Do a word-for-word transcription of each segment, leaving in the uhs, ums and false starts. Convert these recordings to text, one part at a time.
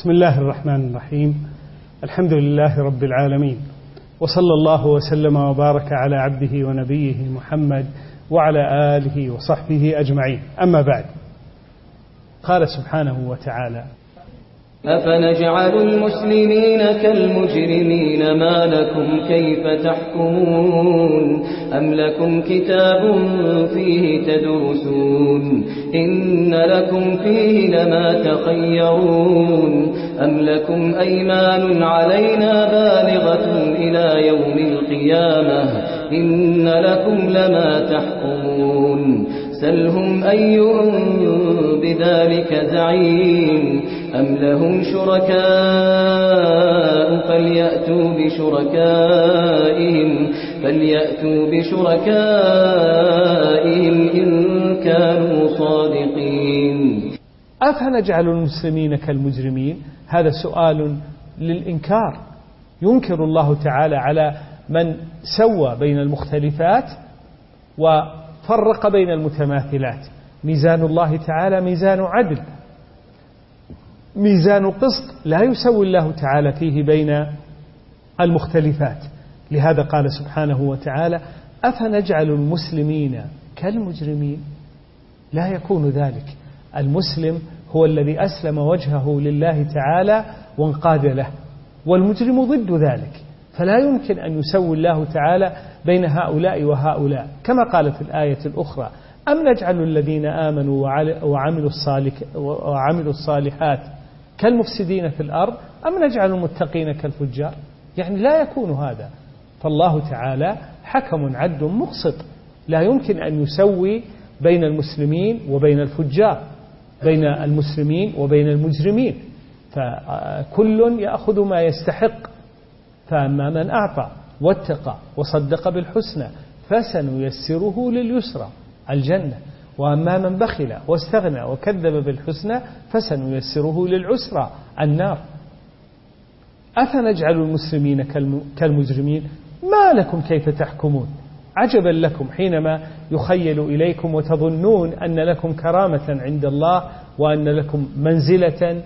بسم الله الرحمن الرحيم. الحمد لله رب العالمين، وصلى الله وسلم وبارك على عبده ونبيه محمد وعلى آله وصحبه أجمعين. أما بعد، قال سبحانه وتعالى: أفنجعل المسلمين كالمجرمين ما لكم كيف تحكمون أم لكم كتاب فيه تدرسون إن لكم فيه لما تخيرون أم لكم أيمان علينا بالغة إلى يوم القيامة إن لكم لما تحكمون سلهم أيهم بذلك زعيم أم لهم شركاء فليأتوا بشركائهم فليأتوا بشركائهم إن كانوا صادقين. أفنجعل المسلمين كالمجرمين؟ هذا سؤال للإنكار. ينكر الله تعالى على من سوى بين المختلفات وفرق بين المتماثلات. ميزان الله تعالى ميزان عدل، ميزان قسط، لا يسوي الله تعالى فيه بين المختلفات. لهذا قال سبحانه وتعالى: أفنجعل المسلمين كالمجرمين؟ لا يكون ذلك. المسلم هو الذي أسلم وجهه لله تعالى وانقاد له، والمجرم ضد ذلك. فلا يمكن أن يسوي الله تعالى بين هؤلاء وهؤلاء، كما قال في الآية الأخرى: أم نجعل الذين آمنوا وعملوا وعملوا الصالحات كالمفسدين في الأرض أم نجعل المتقين كالفجار؟ يعني لا يكون هذا. فالله تعالى حكم عدل مقسط، لا يمكن أن يسوي بين المسلمين وبين الفجار، بين المسلمين وبين المجرمين، فكل يأخذ ما يستحق. فأما من أعطى واتقى وصدق بالحسنى فسنيسره لليسرى، الجنة، وأما من بخل واستغنى وكذب بالحسنى فسنيسره للعسرى، النار. أفنجعل المسلمين كالمجرمين؟ ما لكم كيف تحكمون؟ عجبا لكم حينما يخيل إليكم وتظنون أن لكم كرامة عند الله وأن لكم منزلة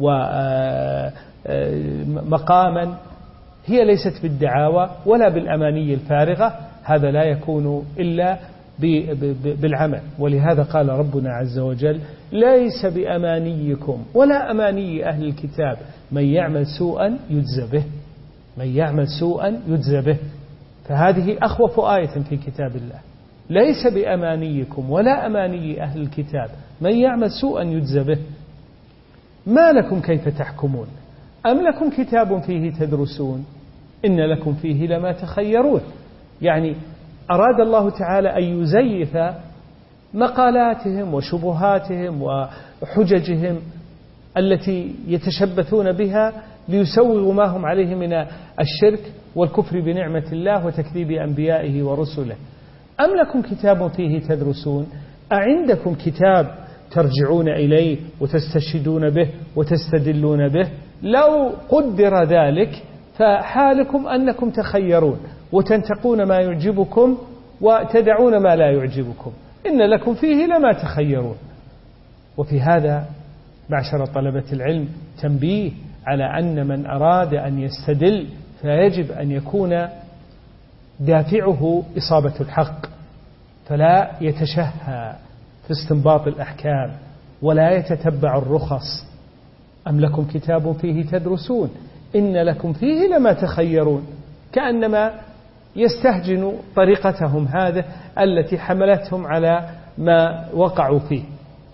ومقاما هي ليست بالدعاوى ولا بالأماني الفارغة. هذا لا يكون إلا بالعمل. ولهذا قال ربنا عز وجل: ليس بأمانيكم ولا أماني أهل الكتاب من يعمل سوءا يجزى به، من يعمل سوءا يجزى به. فهذه أخوف آية في كتاب الله. ليس بأمانيكم ولا أماني أهل الكتاب من يعمل سوءا يجزى به. ما لكم كيف تحكمون أم لكم كتاب فيه تدرسون إن لكم فيه لما تخيرون. يعني أراد الله تعالى أن يزيف مقالاتهم وشبهاتهم وحججهم التي يتشبثون بها ليسوغوا ما هم عليه من الشرك والكفر بنعمة الله وتكذيب أنبيائه ورسله. أم لكم كتاب فيه تدرسون؟ أعندكم كتاب ترجعون إليه وتستشهدون به وتستدلون به؟ لو قدر ذلك فحالكم أنكم تخيرون وتنتقون ما يعجبكم وتدعون ما لا يعجبكم. إن لكم فيه لما تخيرون. وفي هذا معشر طلبة العلم تنبيه على أن من أراد أن يستدل فيجب أن يكون دافعه إصابة الحق، فلا يتشهى في استنباط الأحكام ولا يتتبع الرخص. أم لكم كتاب فيه تدرسون إن لكم فيه لما تخيرون، كأنما يستهجن طريقتهم هذه التي حملتهم على ما وقعوا فيه.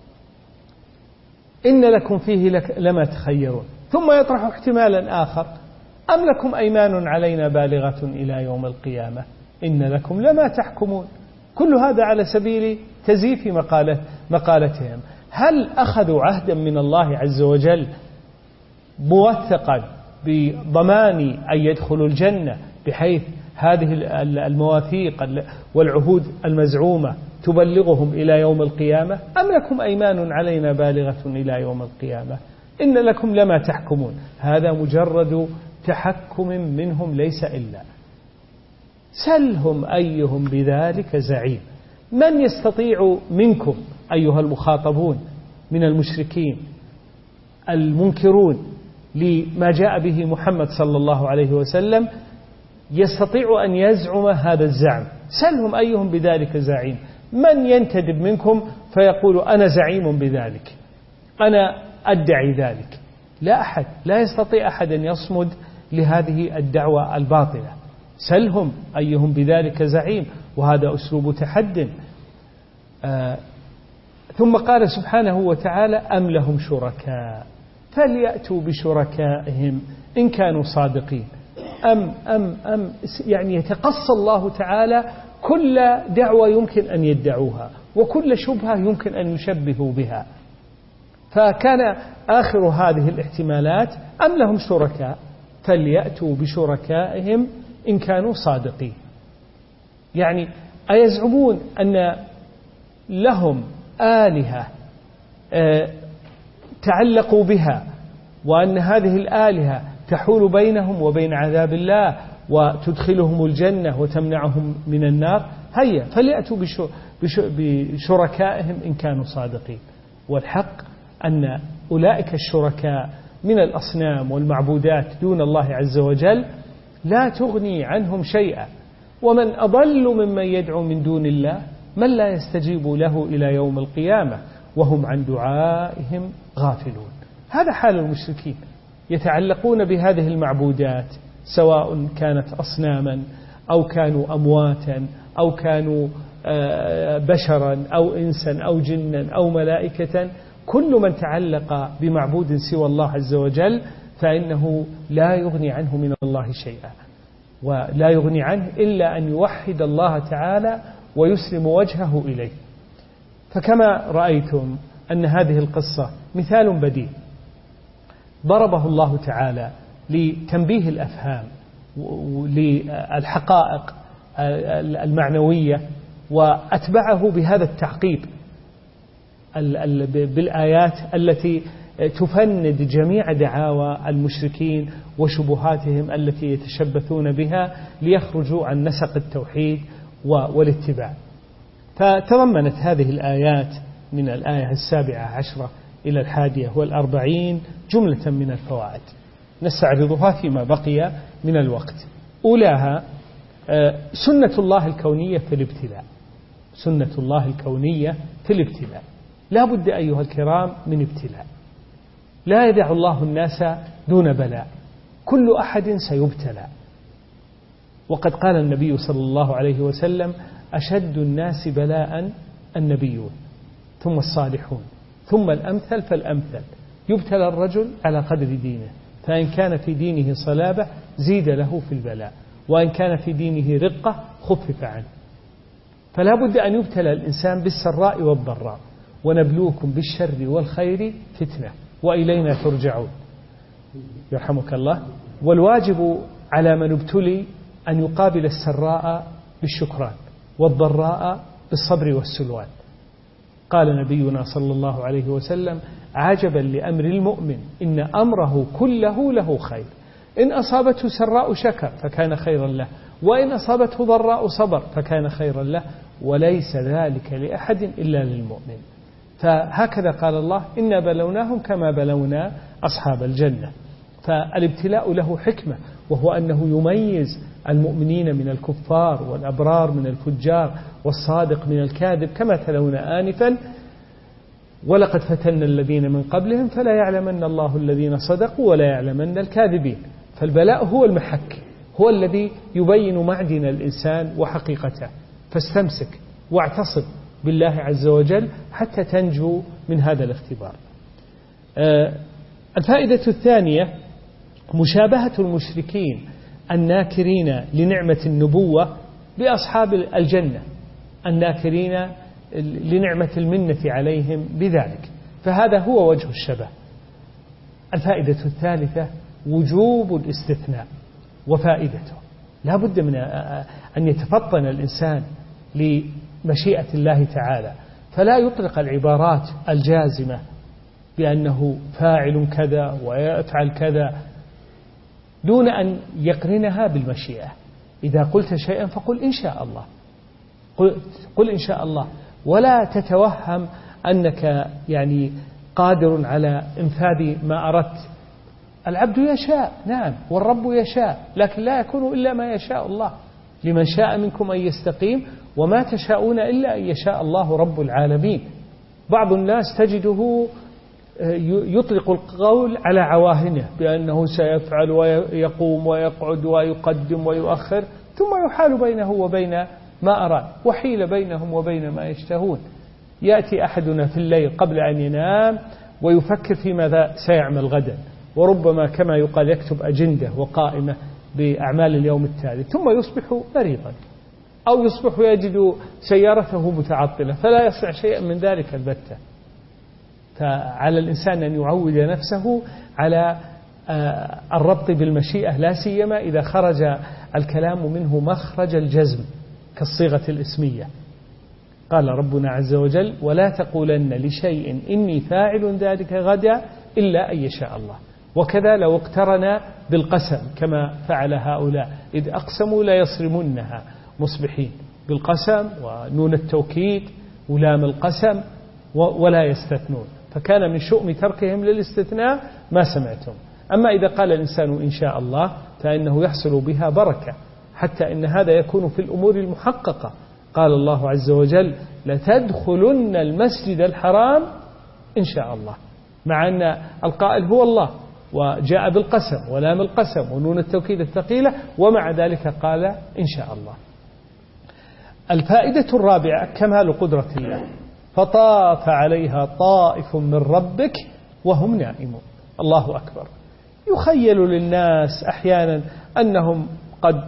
إن لكم فيه لما تخيرون. ثم يطرح احتمالا آخر: أم لكم أيمان علينا بالغة إلى يوم القيامة إن لكم لما تحكمون. كل هذا على سبيل تزييف مقالة مقالتهم. هل أخذوا عهدا من الله عز وجل موثقا بضمان أن يدخلوا الجنة بحيث هذه المواثيق والعهود المزعومة تبلغهم إلى يوم القيامة؟ أم لكم أيمان علينا بالغة إلى يوم القيامة إن لكم لما تحكمون. هذا مجرد تحكم منهم ليس إلا. سلهم أيهم بذلك زعيم. من يستطيع منكم أيها المخاطبون من المشركين المنكرون لما جاء به محمد صلى الله عليه وسلم يستطيع أن يزعم هذا الزعم. سلهم أيهم بذلك زعيم. من ينتدب منكم فيقول أنا زعيم بذلك، أنا أدعي ذلك؟ لا أحد، لا يستطيع أحد أن يصمد لهذه الدعوة الباطلة. سلهم أيهم بذلك زعيم، وهذا أسلوب تحد. آه ثم قال سبحانه وتعالى أم لهم شركاء فليأتوا بشركائهم إن كانوا صادقين. أم أم أم يعني يتقصى الله تعالى كل دعوة يمكن أن يدعوها وكل شبهة يمكن أن يشبهوا بها. فكان آخر هذه الاحتمالات أم لهم شركاء فليأتوا بشركائهم إن كانوا صادقين. يعني أيزعمون أن لهم آلهة تعلقوا بها وأن هذه الآلهة تحول بينهم وبين عذاب الله وتدخلهم الجنة وتمنعهم من النار؟ هيا فليأتوا بشركائهم إن كانوا صادقين. والحق أن أولئك الشركاء من الأصنام والمعبودات دون الله عز وجل لا تغني عنهم شيئا، ومن أضل ممن يدعو من دون الله من لا يستجيب له إلى يوم القيامة وهم عن دعائهم غافلون. هذا حال المشركين، يتعلقون بهذه المعبودات سواء كانت أصناما أو كانوا أمواتا أو كانوا بشرا أو إنسا أو جنا أو ملائكة. كل من تعلق بمعبود سوى الله عز وجل فإنه لا يغني عنه من الله شيئا، ولا يغني عنه إلا أن يوحد الله تعالى ويسلم وجهه إليه. فكما رأيتم أن هذه القصة مثال بديع ضربه الله تعالى لتنبيه الأفهام للحقائق المعنوية، وأتبعه بهذا التعقيب بالآيات التي تفند جميع دعاوى المشركين وشبهاتهم التي يتشبثون بها ليخرجوا عن نسق التوحيد والاتباع. فتضمنت هذه الآيات من الآية السابعة عشرة إلى الحادية والأربعين جملة من الفوائد نستعرضها فيما بقي من الوقت. أولاها سنة الله الكونية في الابتلاء. سنة الله الكونية في الابتلاء، لا بد أيها الكرام من ابتلاء. لا يدع الله الناس دون بلاء، كل أحد سيبتلى. وقد قال النبي صلى الله عليه وسلم أشد الناس بلاء النبيون ثم الصالحون ثم الأمثل فالأمثل. يبتلى الرجل على قدر دينه، فإن كان في دينه صلابة زيد له في البلاء، وإن كان في دينه رقة خفف عنه. فلا بد أن يبتلى الإنسان بالسراء والضراء. ونبلوكم بالشر والخير فتنة وإلينا ترجعون. يرحمك الله. والواجب على من ابتلي أن يقابل السراء بالشكران والضراء بالصبر والسلوان. قال نبينا صلى الله عليه وسلم عجبا لأمر المؤمن إن أمره كله له خير، إن أصابته سراء شكر فكان خيرا له، وإن أصابته ضراء صبر فكان خيرا له، وليس ذلك لأحد إلا للمؤمن. فهكذا قال الله إنا بلوناهم كما بلونا أصحاب الجنة. فالابتلاء له حكمة، وهو أنه يميز المؤمنين من الكفار والأبرار من الفجار والصادق من الكاذب، كما تلونا آنفا ولقد فتنا الذين من قبلهم فلا يعلمن الله الذين صدقوا ولا يعلمن الكاذبين. فالبلاء هو المحك، هو الذي يبين معدن الإنسان وحقيقته. فاستمسك واعتصم بالله عز وجل حتى تنجو من هذا الاختبار. آه الفائدة الثانية مشابهة المشركين الناكرين لنعمة النبوة بأصحاب الجنة الناكرين لنعمة المنة عليهم بذلك، فهذا هو وجه الشبه. الفائدة الثالثة وجوب الاستثناء وفائدته. لا بد من أن يتفطن الإنسان لمشيئة الله تعالى، فلا يطلق العبارات الجازمة بأنه فاعل كذا ويفعل كذا دون أن يقرنها بالمشيئة. إذا قلت شيئا فقل إن شاء الله، قل, قل إن شاء الله، ولا تتوهم أنك يعني قادر على إنفاذ ما أردت العبد يشاء، نعم، والرب يشاء، لكن لا يكون إلا ما يشاء الله. لمن شاء منكم أن يستقيم وما تشاءون إلا أن يشاء الله رب العالمين. بعض الناس تجده يطلق القول على عواهنه بأنه سيفعل ويقوم ويقعد ويقدم ويؤخر، ثم يحال بينه وبين ما أراد، وحيل بينهم وبين ما يشتهون. يأتي أحدنا في الليل قبل أن ينام ويفكر في ماذا سيعمل غدا، وربما كما يقال يكتب أجندة وقائمة بأعمال اليوم التالي، ثم يصبح مريضا أو يصبح يجد سيارته متعطلة فلا يصنع شيئا من ذلك البتة. فعلى الإنسان أن يعود نفسه على الربط بالمشيئة، لا سيما إذا خرج الكلام منه مخرج الجزم كالصيغة الاسمية. قال ربنا عز وجل: ولا تقولن لشيء إني فاعل ذلك غدا إلا أن يشاء الله. وكذا لو اقترن بالقسم كما فعل هؤلاء إذ أقسموا لا يصرمنها مصبحين، بالقسم ونون التوكيد ولام القسم ولا يستثنون، فكان من شؤم تركهم للاستثناء ما سمعتم. أما إذا قال الإنسان إن شاء الله فإنه يحصل بها بركة، حتى إن هذا يكون في الأمور المحققة. قال الله عز وجل: لتدخلن المسجد الحرام إن شاء الله، مع أن القائل هو الله، وجاء بالقسم ولام القسم ونون التوكيد الثقيلة، ومع ذلك قال إن شاء الله. الفائدة الرابعة كمال قدرة الله: فطاف عليها طائف من ربك وهم نائمون. الله أكبر. يخيل للناس أحيانا أنهم قد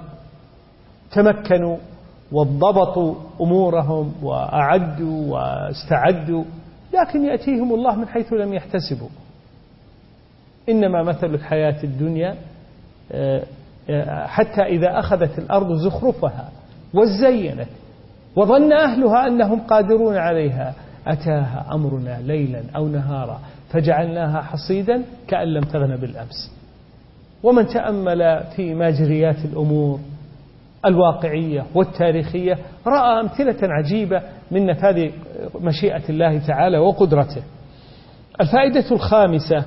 تمكنوا وضبطوا أمورهم وأعدوا واستعدوا، لكن يأتيهم الله من حيث لم يحتسبوا. إنما مثل الحياة الدنيا حتى إذا أخذت الأرض زخرفها وزينت وظن أهلها أنهم قادرون عليها أتاها أمرنا ليلا أو نهارا فجعلناها حصيدا كأن لم تغن بالأمس. ومن تأمل في مجريات الأمور الواقعية والتاريخية رأى أمثلة عجيبة من نفاذ مشيئة الله تعالى وقدرته. الفائدة الخامسة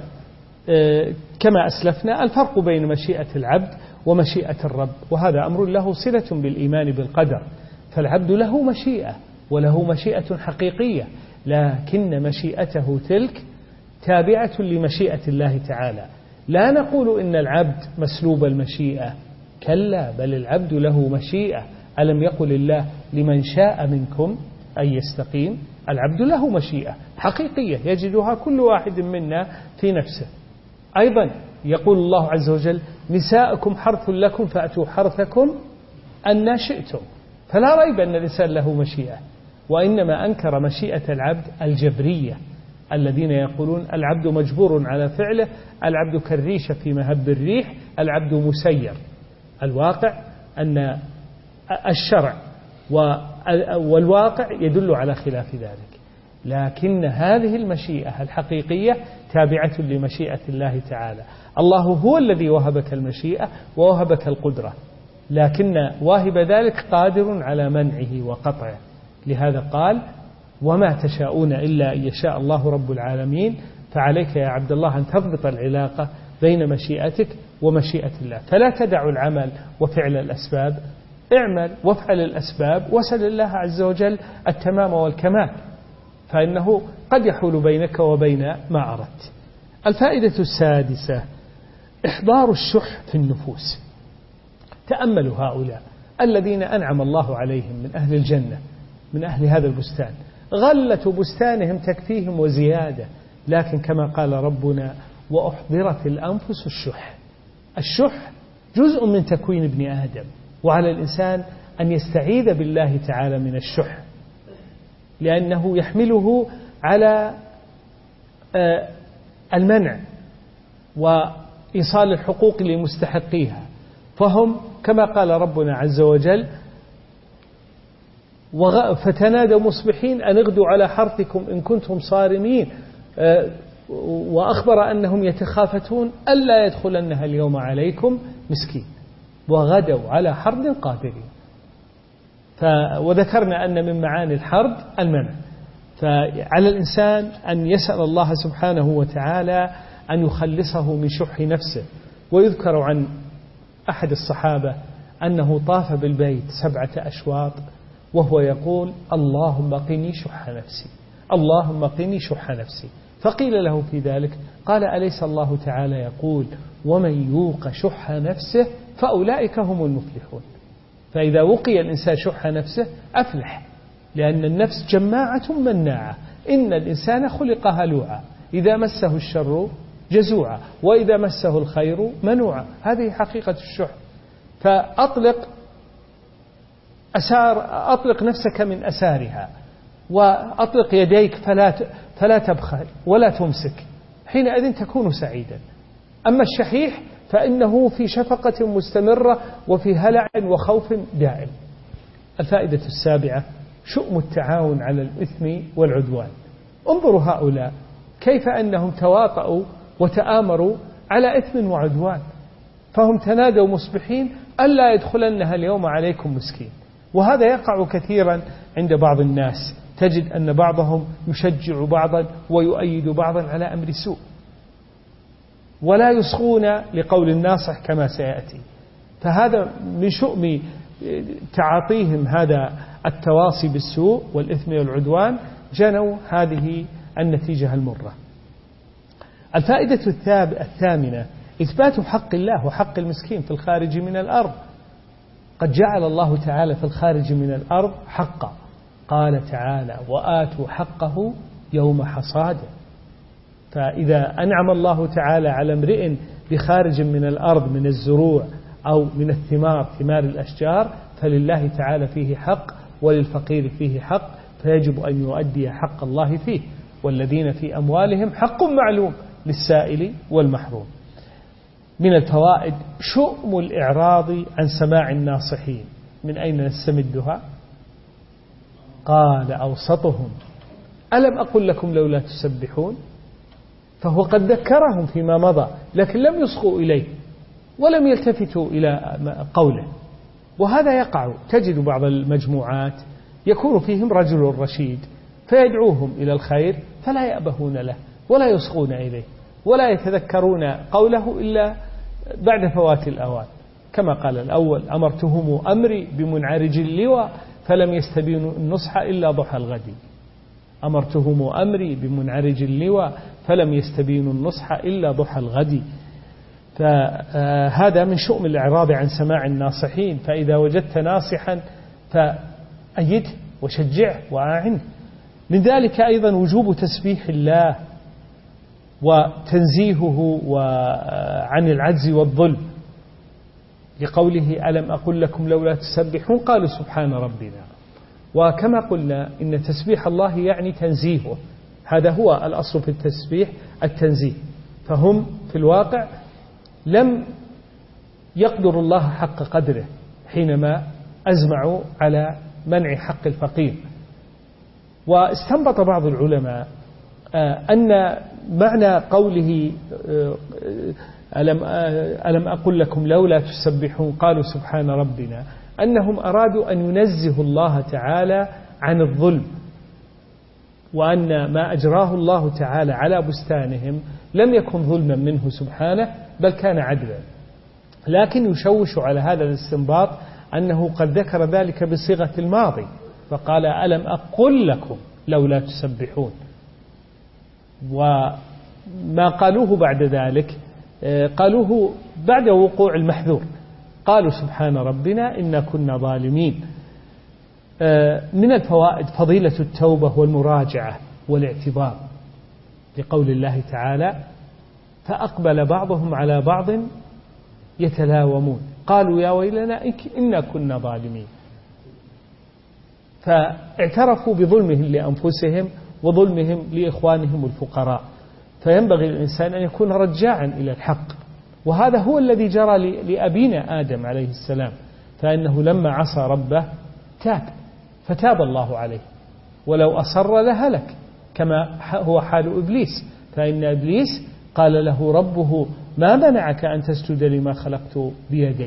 كما أسلفنا الفرق بين مشيئة العبد ومشيئة الرب، وهذا أمر له صلة بالإيمان بالقدر. فالعبد له مشيئة وله مشيئة حقيقية، لكن مشيئته تلك تابعة لمشيئة الله تعالى. لا نقول إن العبد مسلوب المشيئة، كلا، بل العبد له مشيئة. ألم يقل الله: لمن شاء منكم أن يستقيم؟ العبد له مشيئة حقيقية يجدها كل واحد منا في نفسه. أيضا يقول الله عز وجل: نساءكم حرث لكم فأتوا حرثكم أن شئتم. فلا ريب أن الإنسان له مشيئة، وإنما أنكر مشيئة العبد الجبرية الذين يقولون العبد مجبور على فعله، العبد كالريشة في مهب الريح، العبد مسير. الواقع أن الشرع والواقع يدل على خلاف ذلك، لكن هذه المشيئة الحقيقية تابعة لمشيئة الله تعالى. الله هو الذي وهبك المشيئة ووهبك القدرة، لكن واهب ذلك قادر على منعه وقطعه. لهذا قال: وما تشاءون إلا أن يشاء الله رب العالمين. فعليك يا عبد الله أن تضبط العلاقة بين مشيئتك ومشيئة الله، فلا تدع العمل وفعل الأسباب، اعمل وافعل الأسباب وسل الله عز وجل التمام والكمال، فإنه قد يحول بينك وبين ما أردت. الفائدة السادسة إحضار الشح في النفوس. تأملوا هؤلاء الذين أنعم الله عليهم من أهل الجنة، من أهل هذا البستان، غلة بستانهم تكفيهم وزيادة، لكن كما قال ربنا: وأحضرت الأنفس الشح. الشح جزء من تكوين ابن آدم، وعلى الإنسان أن يستعيذ بالله تعالى من الشح، لأنه يحمله على المنع وإيصال الحقوق لمستحقيها. فهم كما قال ربنا عز وجل: فتنادوا مصبحين أن اغدوا على حرثكم إن كنتم صارمين، وأخبر أنهم يتخافتون ألا يدخلنها اليوم عليكم مسكين، وغدوا على حرد قادرين. وذكرنا أن من معاني الحرد المنع. فعلى الإنسان أن يسأل الله سبحانه وتعالى أن يخلصه من شح نفسه. ويذكر عن أحد الصحابة أنه طاف بالبيت سبعة أشواط وهو يقول اللهم قني شح نفسي، اللهم قني شح نفسي. فقيل له في ذلك قال أليس الله تعالى يقول ومن يوق شح نفسه فأولئك هم المفلحون. فإذا وقي الإنسان شح نفسه أفلح، لأن النفس جماعة مناعة، إن الإنسان خلق هلوعا إذا مسه الشر جزوعا وإذا مسه الخير منوعا. هذه حقيقة الشح. فأطلق أسار أطلق نفسك من أسارها، وأطلق يديك فلا فلا تبخل ولا تمسك، حينئذ تكون سعيدا. أما الشحيح فإنه في شفقة مستمرة وفي هلع وخوف دائم. الفائدة السابعة شؤم التعاون على الإثم والعدوان. انظروا هؤلاء كيف أنهم تواطؤوا وتآمروا على إثم وعدوان، فهم تنادوا مصبحين ألا يدخلنها اليوم عليكم مسكين. وهذا يقع كثيرا عند بعض الناس، تجد أن بعضهم يشجع بعضا ويؤيد بعضا على أمر سوء، ولا يصغون لقول الناصح كما سيأتي. فهذا من شؤم تعاطيهم هذا التواصي بالسوء والإثم والعدوان، جنوا هذه النتيجة المرة. الفائدة الثامنة إثبات حق الله وحق المسكين في الخارج من الأرض. قد جعل الله تعالى في الخارج من الأرض حقا، قال تعالى وآتوا حقه يوم حصاده. فإذا أنعم الله تعالى على امرئ بخارج من الأرض من الزروع أو من الثمار ثمار الأشجار فلله تعالى فيه حق وللفقير فيه حق، فيجب أن يؤدي حق الله فيه. والذين في أموالهم حق معلوم للسائل والمحروم. من الفوائد شؤم الإعراض عن سماع الناصحين. من أين نستمدها؟ قال أوسطهم ألم أقل لكم لولا تسبحون. فهو قد ذكرهم فيما مضى لكن لم يصغوا إليه ولم يلتفتوا إلى قوله. وهذا يقع، تجد بعض المجموعات يكون فيهم رجل رشيد فيدعوهم إلى الخير فلا يأبهون له ولا يصغون إليه ولا يتذكرون قوله إلا بعد فوات الأوان، كما قال الأول أمرتهم أمري بمنعرج اللواء فلم يستبينوا النصح إلا ضحى الغد. أمرتهم أمري بمنعرج اللواء فلم يستبينوا النصح إلا ضحى الغد. فهذا من شؤم الإعراض عن سماع الناصحين. فإذا وجدت ناصحا فأيده وشجعه وأعنه. من ذلك أيضا وجوب تسبيح الله وتنزيهه عن العجز والظلم، لقوله ألم أقل لكم لولا تسبحون قالوا سبحان ربنا. وكما قلنا إن تسبيح الله يعني تنزيهه، هذا هو الأصل في التسبيح التنزيه. فهم في الواقع لم يقدروا الله حق قدره حينما أزمعوا على منع حق الفقير. واستنبط بعض العلماء أن معنى قوله ألم, ألم أقل لكم لولا تسبحون قالوا سبحان ربنا أنهم أرادوا أن ينزهوا الله تعالى عن الظلم، وأن ما أجراه الله تعالى على بستانهم لم يكن ظلما منه سبحانه بل كان عدلا. لكن يشوش على هذا الاستنباط أنه قد ذكر ذلك بصيغة الماضي فقال ألم أقل لكم لولا تسبحون، وما قالوه بعد ذلك قالوه بعد وقوع المحذور، قالوا سبحان ربنا إنا كنا ظالمين. من الفوائد فضيلة التوبة والمراجعة والاعتبار، لقول الله تعالى فأقبل بعضهم على بعض يتلاومون قالوا يا ويلنا إنا كنا ظالمين. فاعترفوا بظلمهم لأنفسهم وظلمهم لإخوانهم الفقراء. فينبغي الإنسان أن يكون رجاعا إلى الحق، وهذا هو الذي جرى لأبينا آدم عليه السلام، فإنه لما عصى ربه تاب فتاب الله عليه، ولو أصر لهلك كما هو حال إبليس، فإن إبليس قال له ربه ما منعك أن تسجد لما خلقت بيدي،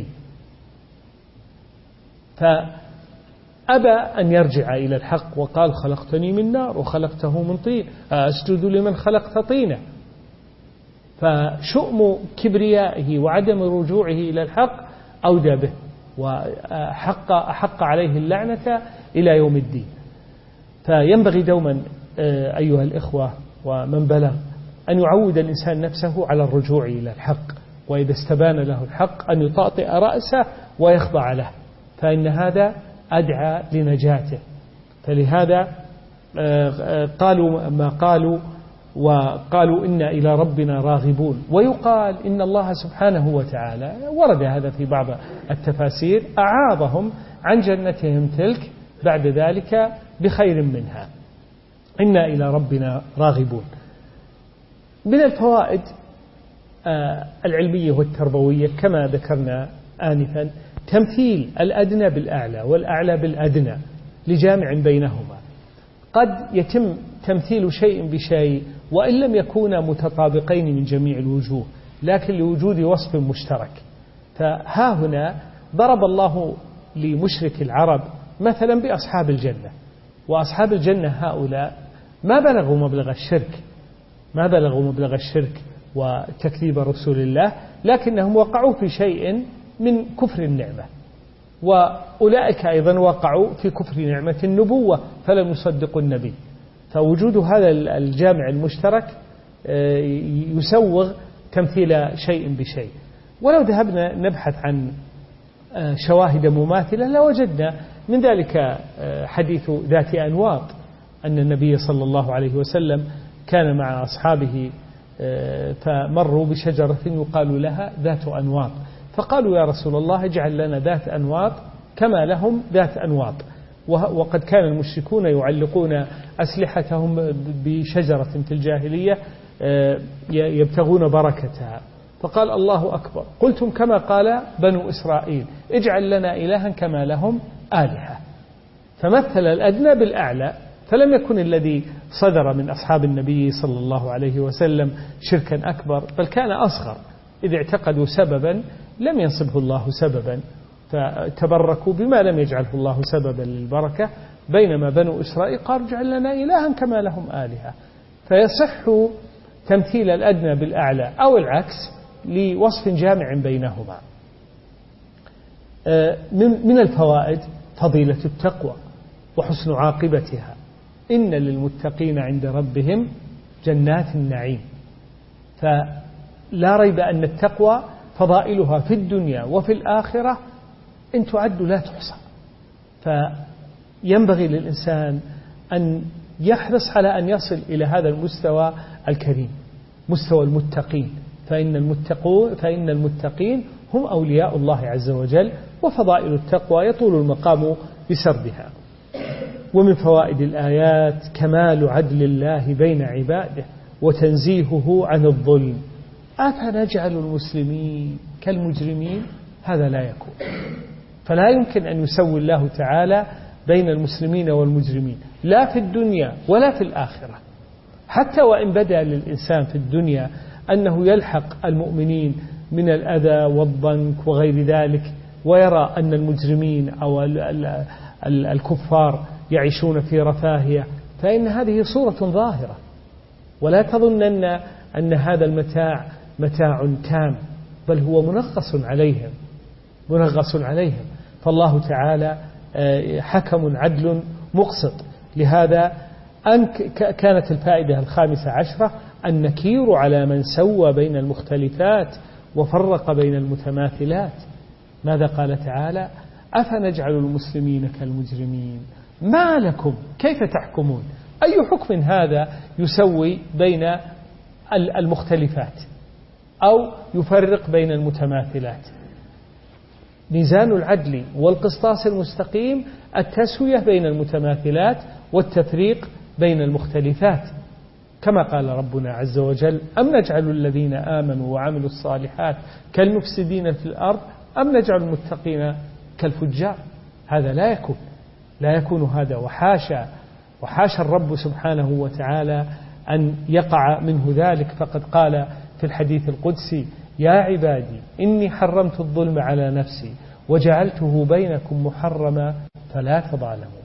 فأبى أن يرجع إلى الحق وقال خلقتني من نار وخلقته من طين أسجد لمن خلقت طينا. فشؤم كبريائه وعدم رجوعه إلى الحق أودى به، وحق أحق عليه اللعنة إلى يوم الدين. فينبغي دوما أيها الإخوة ومن بلغ أن يعود الإنسان نفسه على الرجوع إلى الحق، وإذا استبان له الحق أن يطأطئ رأسه ويخضع له، فإن هذا أدعى لنجاته. فلهذا قالوا ما قالوا، وقالوا إنا إلى ربنا راغبون. ويقال إن الله سبحانه وتعالى، ورد هذا في بعض التفاسير، أعاضهم عن جنتهم تلك بعد ذلك بخير منها، إنا إلى ربنا راغبون. من الفوائد العلمية والتربوية كما ذكرنا آنفا تمثيل الأدنى بالأعلى والأعلى بالأدنى لجامع بينهما. قد يتم تمثيل شيء بشيء وإن لم يكونا متطابقين من جميع الوجوه، لكن لوجود وصف مشترك. فها هنا ضرب الله لمشرك العرب مثلا بأصحاب الجنة، وأصحاب الجنة هؤلاء ما بلغوا مبلغ الشرك ما بلغوا مبلغ الشرك وتكذيب رسول الله، لكنهم وقعوا في شيء من كفر النعمة، وأولئك أيضا وقعوا في كفر نعمة النبوة فلم يصدقوا النبي. فوجود هذا الجامع المشترك يسوغ تمثيل شيء بشيء. ولو ذهبنا نبحث عن شواهد مماثلة لوجدنا من ذلك حديث ذات أنواط، أن النبي صلى الله عليه وسلم كان مع أصحابه فمروا بشجرة يقال لها ذات أنواط، فقالوا يا رسول الله اجعل لنا ذات أنواط كما لهم ذات أنواط. وقد كان المشركون يعلقون أسلحتهم بشجرة في الجاهلية يبتغون بركتها، فقال الله أكبر، قلتم كما قال بنو إسرائيل اجعل لنا إلها كما لهم آلهة. فمثل الأدنى بالأعلى، فلم يكن الذي صدر من أصحاب النبي صلى الله عليه وسلم شركا أكبر، بل كان أصغر، إذ اعتقدوا سببا لم ينصبه الله سببا فتبركوا بما لم يجعله الله سببا للبركة، بينما بنو إسرائيل قالوا اجعل لنا إلها كما لهم آلهة. فيصح تمثيل الأدنى بالأعلى أو العكس لوصف جامع بينهما. من الفوائد فضيلة التقوى وحسن عاقبتها، إن للمتقين عند ربهم جنات النعيم. فلا ريب أن التقوى فضائلها في الدنيا وفي الآخرة إن تعد لا تحصى. فينبغي للإنسان أن يحرص على أن يصل إلى هذا المستوى الكريم، مستوى المتقين، فإن المتقون فإن المتقين هم أولياء الله عز وجل، وفضائل التقوى يطول المقام بسردها. ومن فوائد الآيات كمال عدل الله بين عباده وتنزيهه عن الظلم. أفنجعل المسلمين كالمجرمين؟ هذا لا يكون. فلا يمكن أن يسوي الله تعالى بين المسلمين والمجرمين لا في الدنيا ولا في الآخرة. حتى وإن بدأ للإنسان في الدنيا أنه يلحق المؤمنين من الأذى والضنك وغير ذلك، ويرى أن المجرمين أو الكفار يعيشون في رفاهية، فإن هذه صورة ظاهرة، ولا تظنن أن هذا المتاع متاع تام، بل هو منغص عليهم منغص عليهم فالله تعالى حكم عدل مقسط. لهذا أن كانت الفائدة الخامسة عشرة النكير على من سوى بين المختلفات وفرق بين المتماثلات. ماذا قال تعالى؟ أفنجعل المسلمين كالمجرمين ما لكم كيف تحكمون؟ أي حكم هذا يسوي بين المختلفات أو يفرق بين المتماثلات؟ ميزان العدل والقسطاس المستقيم التسوية بين المتماثلات والتفريق بين المختلفات، كما قال ربنا عز وجل أم نجعل الذين آمنوا وعملوا الصالحات كالمفسدين في الأرض أم نجعل المتقين كالفجار؟ هذا لا يكون لا يكون هذا، وحاشا وحاشا الرب سبحانه وتعالى أن يقع منه ذلك. فقد قال في الحديث القدسي يا عبادي إني حرمت الظلم على نفسي وجعلته بينكم محرما فلا تظالموا.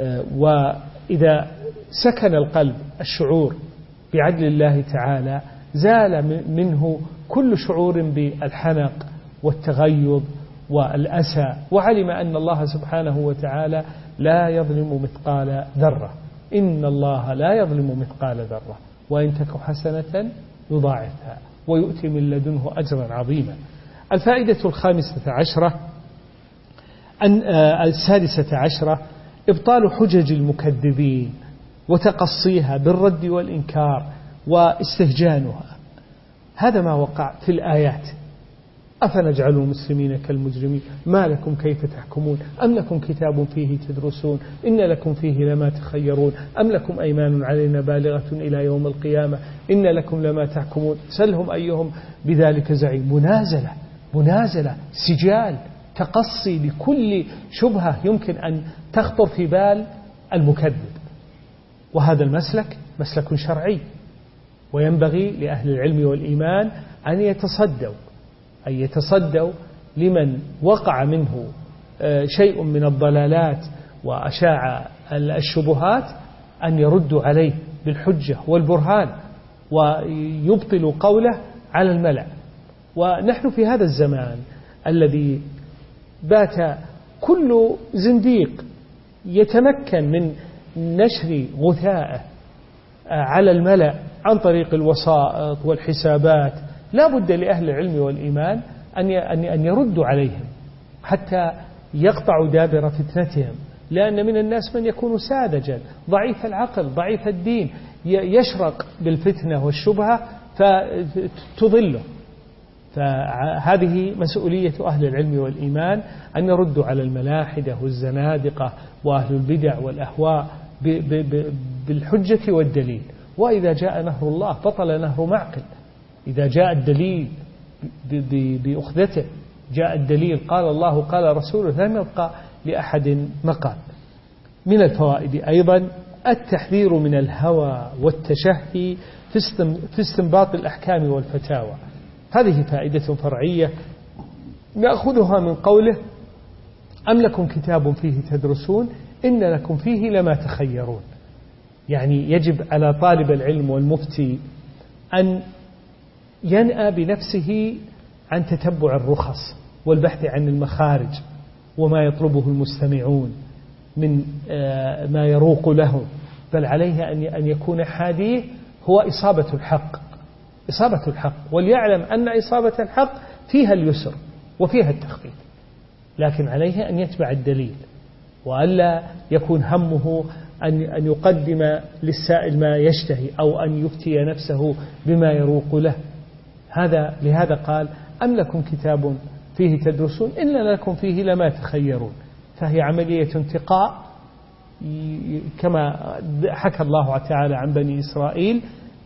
وإذا سكن القلب الشعور بعدل الله تعالى زال منه كل شعور بالحنق والتغيظ والأسى، وعلم أن الله سبحانه وتعالى لا يظلم مثقال ذرة. إن الله لا يظلم مثقال ذرة وإن تك حسنة يضاعفها ويؤتي من لدنه أجرا عظيما. الفائدة الخامسة عشرة أن السادسة عشرة إبطال حجج المكذبين وتقصيها بالرد والإنكار واستهجانها. هذا ما وقع في الآيات. أفنجعل المسلمين كالمجرمين ما لكم كيف تحكمون أم لكم كتاب فيه تدرسون إن لكم فيه لما تخيرون أم لكم أيمان علينا بالغة إلى يوم القيامة إن لكم لما تحكمون سلهم أيهم بذلك زعيم. منازلة منازلة سجال تقصي لكل شبهة يمكن أن تخطر في بال المكذب. وهذا المسلك مسلك شرعي، وينبغي لأهل العلم والإيمان أن يتصدوا أن يتصدوا لمن وقع منه شيء من الضلالات وأشاع الشبهات أن يردوا عليه بالحجة والبرهان ويبطلوا قوله على الملأ. ونحن في هذا الزمان الذي بات كل زنديق يتمكن من نشر غثاءه على الملأ عن طريق الوسائط والحسابات، لا بد لأهل العلم والإيمان أن يردوا عليهم حتى يقطعوا دابر فتنتهم، لأن من الناس من يكون ساذجا ضعيف العقل ضعيف الدين يشرق بالفتنة والشبهة فتضله. فهذه مسؤولية أهل العلم والإيمان أن يردوا على الملاحدة والزنادقة وأهل البدع والأهواء بالحجة والدليل. وإذا جاء نهر الله بطل نهر معقل. إذا جاء الدليل بأخذته جاء الدليل قال الله قال رسوله لم يبقى لأحد مقال. من الفوائد أيضا التحذير من الهوى والتشهي في استنباط الأحكام والفتاوى. هذه فائدة فرعية نأخذها من قوله أم لكم كتاب فيه تدرسون إن لكم فيه لما تخيرون. يعني يجب على طالب العلم والمفتي أن ينأى بنفسه عن تتبع الرخص والبحث عن المخارج وما يطلبه المستمعون من ما يروق لهم، بل عليه أن يكون حاديه هو إصابة الحق إصابة الحق وليعلم أن إصابة الحق فيها اليسر وفيها التخفيف، لكن عليه أن يتبع الدليل وألا يكون همه أن يقدم للسائل ما يشتهي أو أن يفتي نفسه بما يروق له. هذا لهذا قال أم لكم كتاب فيه تدرسون إن لكم فيه لما تخيرون. فهي عملية انتقاء كما حكى الله تعالى عن بني إسرائيل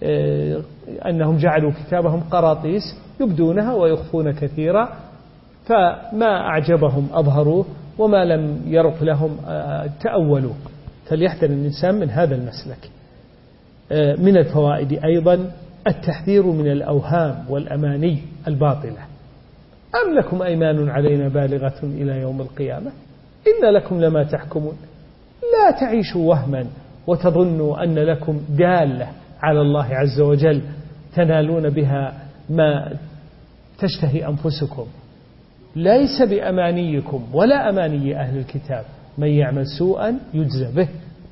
أنهم جعلوا كتابهم قراطيس يبدونها ويخفون كثيرا، فما أعجبهم أظهروه وما لم يرق لهم تأولوا. فليحذر الإنسان من هذا المسلك. من الفوائد أيضا التحذير من الأوهام والأماني الباطلة. أم لكم أيمان علينا بالغة إلى يوم القيامة إن لكم لما تحكمون. لا تعيشوا وهما وتظنوا أن لكم دالة على الله عز وجل تنالون بها ما تشتهي أنفسكم. ليس بأمانيكم ولا أماني أهل الكتاب من يعمل سوءا يجزى به.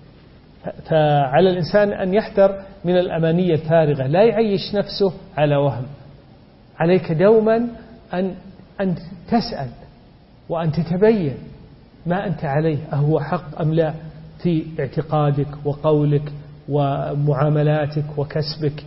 فعلى الإنسان أن يحذر من الأمانية الفارغة، لا يعيش نفسه على وهم. عليك دوما أن أن تسأل وأن تتبين ما أنت عليه أهو حق أم لا في اعتقادك وقولك ومعاملاتك وكسبك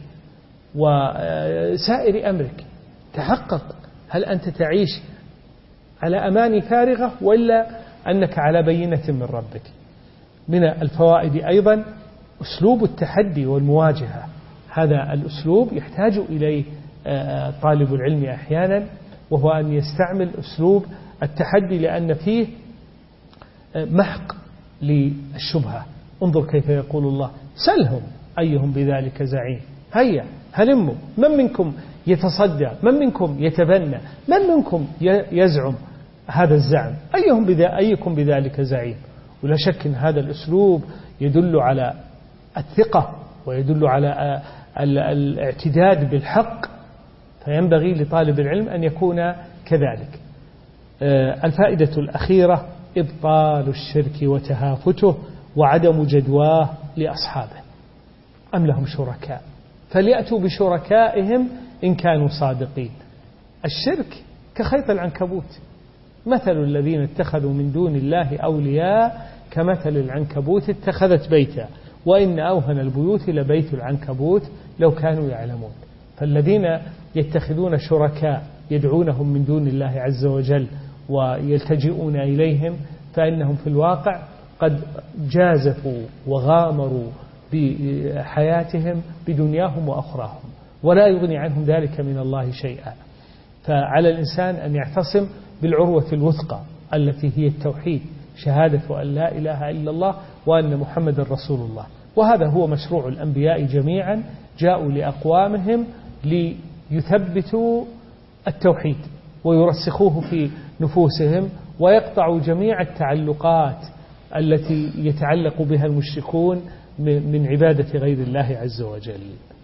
وسائر أمرك. تحقق هل أنت تعيش على أماني فارغة ولا أنك على بينة من ربك. من الفوائد أيضا أسلوب التحدي والمواجهة. هذا الأسلوب يحتاج إليه طالب العلم أحيانا، وهو أن يستعمل أسلوب التحدي لأن فيه محق للشبهة. انظر كيف يقول الله سلهم أيهم بذلك زعيم. هيا هلموا من منكم يتصدى من منكم يتبنى من منكم يزعم هذا الزعم أيهم بذا أيكم بذلك زعيم. ولا شك أن هذا الأسلوب يدل على الثقة ويدل على الاعتداد بالحق، فينبغي لطالب العلم أن يكون كذلك. الفائدة الأخيرة إبطال الشرك وتهافته وعدم جدواه لأصحابه. أم لهم شركاء فليأتوا بشركائهم إن كانوا صادقين. الشرك كخيط العنكبوت، مثل الذين اتخذوا من دون الله أولياء كمثل العنكبوت اتخذت بيتا وإن أوهن البيوت لبيت العنكبوت لو كانوا يعلمون. فالذين يتخذون شركاء يدعونهم من دون الله عز وجل ويلتجئون إليهم فإنهم في الواقع قد جازفوا وغامروا بحياتهم بدنياهم وأخراهم، ولا يغني عنهم ذلك من الله شيئا. فعلى الإنسان أن يعتصم بالعروة الوثقى التي هي التوحيد، شهادة أن لا إله إلا الله وأن محمد رسول الله. وهذا هو مشروع الأنبياء جميعا، جاءوا لأقوامهم ليثبتوا التوحيد ويرسخوه في نفوسهم ويقطعوا جميع التعلقات التي يتعلق بها المشركون من عبادة غير الله عز وجل.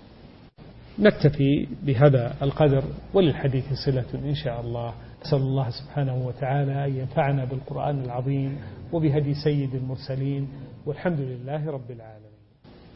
نكتفي بهذا القدر، وللحديث صلة إن شاء الله. أسأل الله سبحانه وتعالى أن ينفعنا بالقرآن العظيم وبهدي سيد المرسلين، والحمد لله رب العالمين.